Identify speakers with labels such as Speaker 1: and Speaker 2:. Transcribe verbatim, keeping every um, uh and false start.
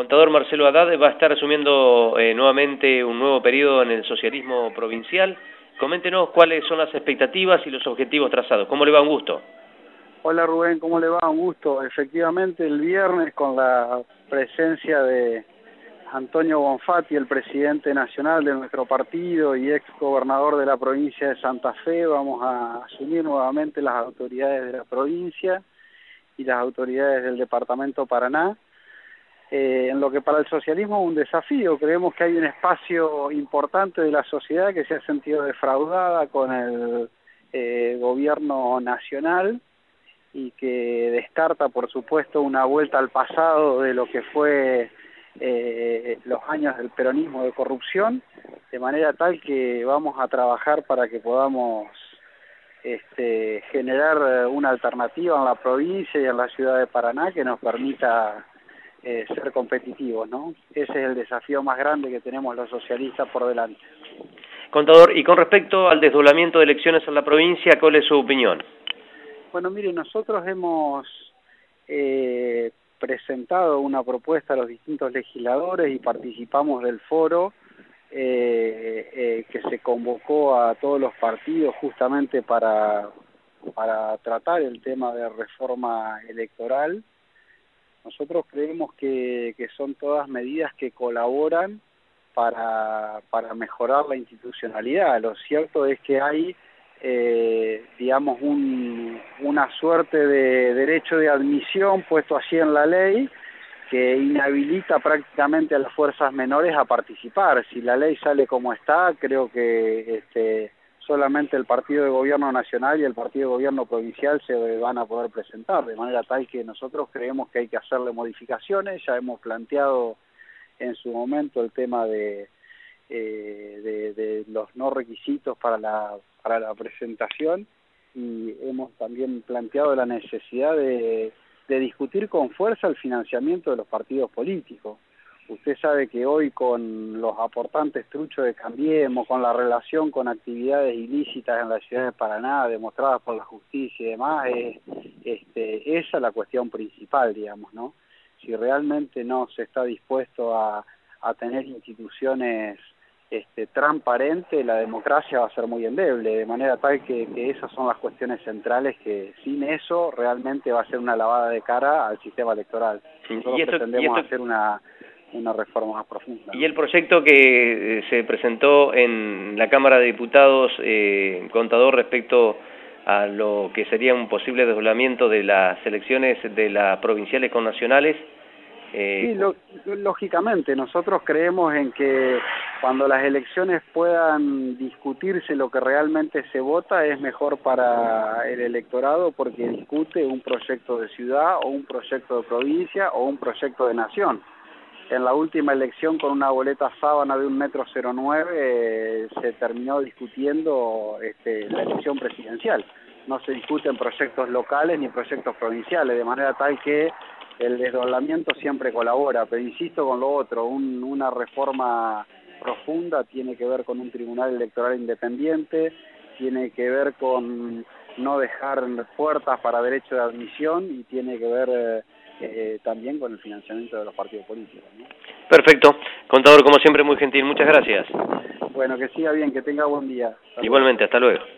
Speaker 1: Contador Marcelo Haddad va a estar asumiendo eh, nuevamente un nuevo periodo en el socialismo provincial. Coméntenos cuáles son las expectativas y los objetivos trazados. ¿Cómo le va? Un gusto.
Speaker 2: Hola Rubén, ¿cómo le va? Un gusto. Efectivamente, el viernes con la presencia de Antonio Bonfatti, el presidente nacional de nuestro partido y ex gobernador de la provincia de Santa Fe, vamos a asumir nuevamente las autoridades de la provincia y las autoridades del departamento Paraná. Eh, en lo que para el socialismo es un desafío, creemos que hay un espacio importante de la sociedad que se ha sentido defraudada con el eh, gobierno nacional y que descarta, por supuesto, una vuelta al pasado de lo que fue eh, los años del peronismo de corrupción, de manera tal que vamos a trabajar para que podamos este, generar una alternativa en la provincia y en la ciudad de Paraná que nos permita eh, ser competitivos, ¿no? Ese es el desafío más grande que tenemos los socialistas por delante.
Speaker 1: Contador, y con respecto al desdoblamiento de elecciones en la provincia, ¿cuál es su opinión?
Speaker 2: Bueno, mire, nosotros hemos eh, presentado una propuesta a los distintos legisladores y participamos del foro eh, eh, que se convocó a todos los partidos justamente para, para tratar el tema de reforma electoral. Nosotros creemos que, que son todas medidas que colaboran para, para mejorar la institucionalidad. Lo cierto es que hay Eh, digamos, un, una suerte de derecho de admisión puesto así en la ley que inhabilita prácticamente a las fuerzas menores a participar. Si la ley sale como está, creo que este, solamente el partido de gobierno nacional y el partido de gobierno provincial se van a poder presentar, de manera tal que nosotros creemos que hay que hacerle modificaciones. Ya hemos planteado en su momento el tema de Eh, de, de los no requisitos para la, para la presentación, y hemos también planteado la necesidad de, de discutir con fuerza el financiamiento de los partidos políticos. Usted sabe que hoy con los aportantes truchos de Cambiemos, con la relación con actividades ilícitas en la ciudad de Paraná demostradas por la justicia y demás, es, este, esa es la cuestión principal, digamos, ¿no? Si realmente no se está dispuesto a, a tener instituciones Este, transparente, la democracia va a ser muy endeble, de manera tal que, que esas son las cuestiones centrales, que sin eso realmente va a ser una lavada de cara al sistema electoral. Nosotros
Speaker 1: ¿Y esto,
Speaker 2: pretendemos
Speaker 1: y esto,
Speaker 2: hacer una, una reforma más profunda.
Speaker 1: ¿Y el proyecto que se presentó en la Cámara de Diputados, eh, Contador, respecto a lo que sería un posible desdoblamiento de las elecciones de las provinciales con nacionales? Eh,
Speaker 2: sí, lo, lógicamente, nosotros creemos en que cuando las elecciones puedan discutirse lo que realmente se vota, es mejor para el electorado porque discute un proyecto de ciudad o un proyecto de provincia o un proyecto de nación. En la última elección, con una boleta sábana de un metro cero nueve, eh, se terminó discutiendo este, la elección presidencial. No se discuten proyectos locales ni proyectos provinciales, de manera tal que el desdoblamiento siempre colabora, pero insisto con lo otro, un, una reforma profunda tiene que ver con un tribunal electoral independiente, tiene que ver con no dejar puertas para derecho de admisión y tiene que ver eh, eh, también con el financiamiento de los partidos políticos, ¿no? Perfecto.
Speaker 1: Contador, como siempre, muy gentil. Muchas gracias.
Speaker 2: Bueno, que siga bien, que tenga buen día. Hasta
Speaker 1: Igualmente,
Speaker 2: luego.
Speaker 1: hasta luego.